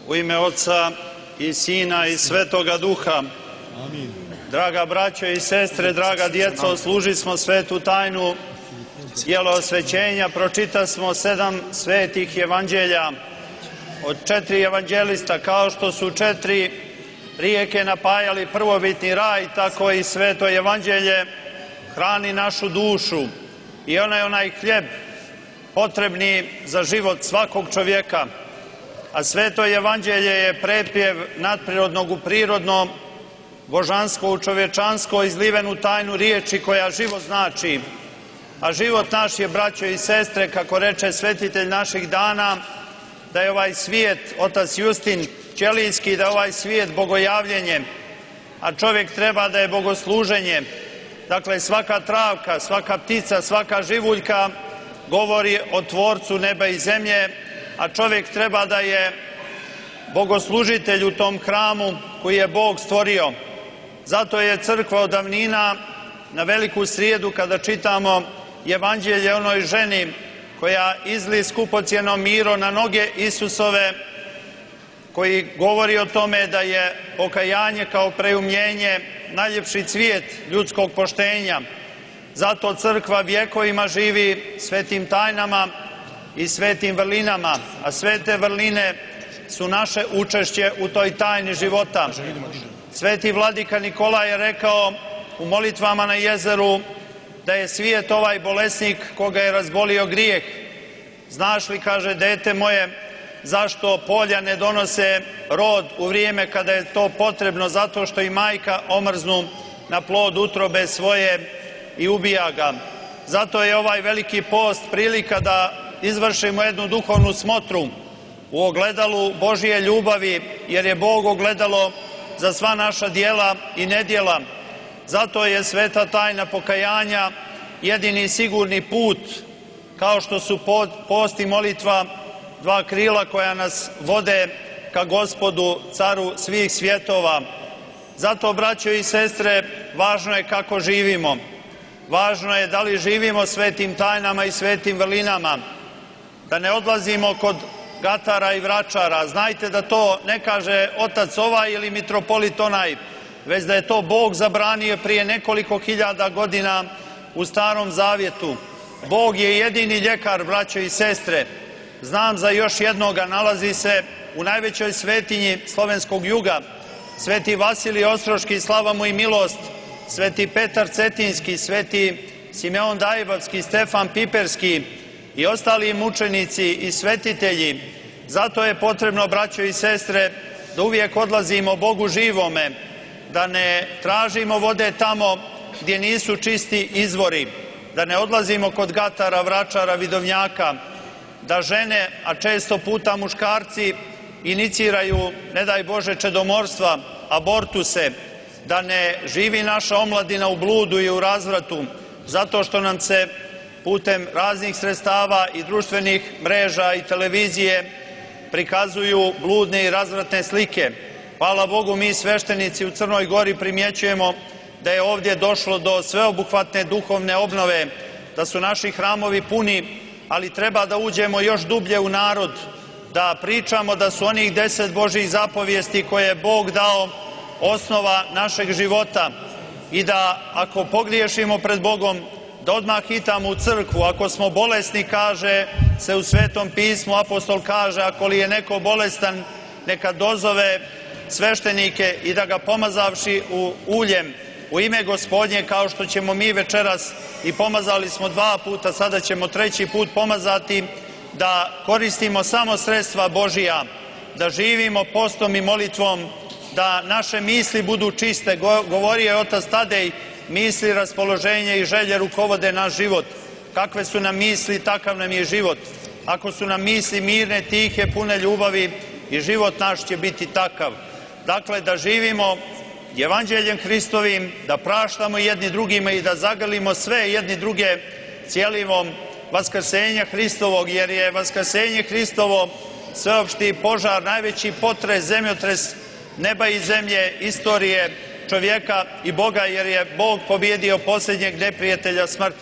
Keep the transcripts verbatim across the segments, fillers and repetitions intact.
U ime Otca i Sina i Svetoga Duha. Draga braćo i sestre, draga djeco, služili smo svetu tajnu djelo osvećenja, pročita smo sedam svetih evanđelja od četiri evanđelista, kao što su četiri rijeke napajali prvobitni raj, tako i sveto evanđelje hrani našu dušu i ona je onaj hljeb potrebni za život svakog čovjeka. A sveto evanđelje je prepjev nadprirodnog u prirodno, božansko u čovječansko, izliven u tajnu riječi koja život znači. A život naš je, braćo i sestre, kako reče svetitelj naših dana, da je ovaj svijet, otac Justin Ćelijski, da je ovaj svijet bogojavljenje, a čovjek treba da je bogosluženje. Dakle, svaka travka, svaka ptica, svaka živuljka govori o Tvorcu neba i zemlje, a čovjek treba da je bogoslužitelj u tom hramu koji je Bog stvorio. Zato je crkva od davnina na veliku srijedu, kada čitamo evanđelje onoj ženi koja izli skupocjeno miro na noge Isusove, koji govori o tome da je pokajanje kao preumljenje najljepši cvijet ljudskog poštenja. Zato crkva vjekovima živi svetim tajnama i svetim vrlinama, a svete vrline su naše učešće u toj tajni života. Sveti vladika Nikolaj je rekao u molitvama na jezeru da je svijet ovaj bolesnik koga je razbolio grijeh. Znaš li, kaže, dete moje, zašto polja ne donose rod u vrijeme kada je to potrebno? Zato što i majka omrznu na plod utrobe svoje i ubija ga. Zato je ovaj veliki post prilika da izvršimo jednu duhovnu smotru u ogledalu Božije ljubavi, jer je Bog ogledalo za sva naša dijela i nedjela. Zato je sveta tajna pokajanja jedini sigurni put, kao što su post i molitva dva krila koja nas vode ka Gospodu, caru svih svjetova. Zato, braćo i sestre, važno je kako živimo. Važno je da li živimo svetim tajnama i svetim vrlinama, da ne odlazimo kod gatara i vračara. Znajte da to ne kaže otac ovaj ili mitropolit onaj, već da je to Bog zabranio prije nekoliko hiljada godina u Starom Zavjetu. Bog je jedini ljekar, braćo i sestre. Znam za još jednoga, nalazi se u najvećoj svetinji slovenskog juga, sveti Vasilij Ostroški, slava mu i milost, sveti Petar Cetinski, sveti Simeon Dajbavski, Stefan Piperski i ostali mučenici i svetitelji. Zato je potrebno, braćo i sestre, da uvijek odlazimo Bogu živome, da ne tražimo vode tamo gdje nisu čisti izvori, da ne odlazimo kod gatara, vračara, vidovnjaka, da žene, a često puta muškarci, iniciraju, ne daj Bože, čedomorstva, abortuse, da ne živi naša omladina u bludu i u razvratu, zato što nam se putem raznih sredstava i društvenih mreža i televizije prikazuju bludne i razvratne slike. Hvala Bogu, mi sveštenici u Crnoj Gori primjećujemo da je ovdje došlo do sveobuhvatne duhovne obnove, da su naši hramovi puni, ali treba da uđemo još dublje u narod, da pričamo da su onih deset Božjih zapovijesti koje je Bog dao osnova našeg života i da ako pogriješimo pred Bogom, da odmah hitamo u crkvu. Ako smo bolesni, kaže se u Svetom pismu, apostol kaže, ako li je neko bolestan, neka dozove sveštenike i da ga pomazavši u uljem u ime Gospodnje, kao što ćemo mi večeras, i pomazali smo dva puta, sada ćemo treći put pomazati, da koristimo samo sredstva Božija, da živimo postom i molitvom, da naše misli budu čiste. Govorio je otac Tadej, misli, raspoloženje i želje rukovode naš život. Kakve su nam misli, takav nam je život. Ako su nam misli mirne, tihe, pune ljubavi, i život naš će biti takav. Dakle, da živimo evanđeljem Hristovim, da praštamo jedni drugima i da zagrlimo sve jedni druge cijelivom vaskrsenja Hristovog, jer je vaskrsenje Hristovo sveopšti požar, najveći potres, zemljotres neba i zemlje, istorije čovjeka i Boga, jer je Bog pobjedio posljednjeg neprijatelja, smrt.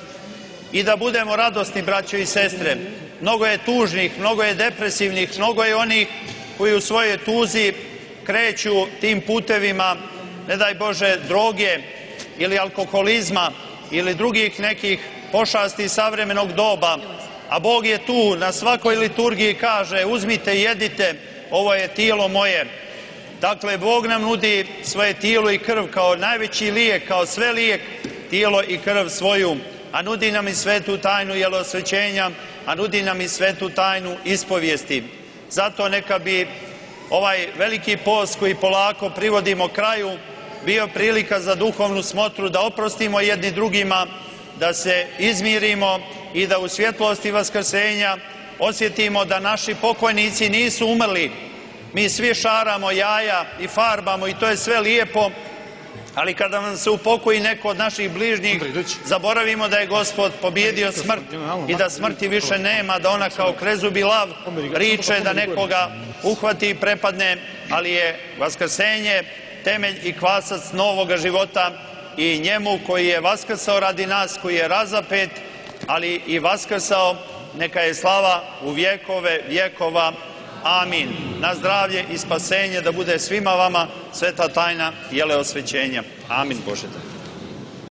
I da budemo radosni, braćo i sestre. Mnogo je tužnih, mnogo je depresivnih, mnogo je onih koji u svojoj tuzi kreću tim putevima, ne daj Bože, droge ili alkoholizma ili drugih nekih pošasti savremenog doba, a Bog je tu na svakoj liturgiji kaže uzmite i jedite, ovo je tijelo moje. Dakle, Bog nam nudi svoje tijelo i krv kao najveći lijek, kao sve lijek, tijelo i krv svoju, a nudi nam i svetu tajnu jelosvećenja, a nudi nam i svetu tajnu ispovijesti. Zato neka bi ovaj veliki post koji polako privodimo kraju bio prilika za duhovnu smotru, da oprostimo jedni drugima, da se izmirimo i da u svjetlosti vaskrsenja osjetimo da naši pokojnici nisu umrli. Mi svi šaramo jaja i farbamo i to je sve lijepo, ali kada nam se upokoji neko od naših bližnjih, zaboravimo da je Gospod pobjedio smrt i da smrti više nema, da ona kao krezubi lav riče da nekoga uhvati i prepadne, ali je vaskrsenje temelj i kvasac novoga života i njemu koji je vaskrsao radi nas, koji je razapet, ali i vaskrsao, neka je slava u vjekove vjekova. Amin. Na zdravlje i spasenje da bude svima vama sveta tajna jeleosvećenja. Amin Bože.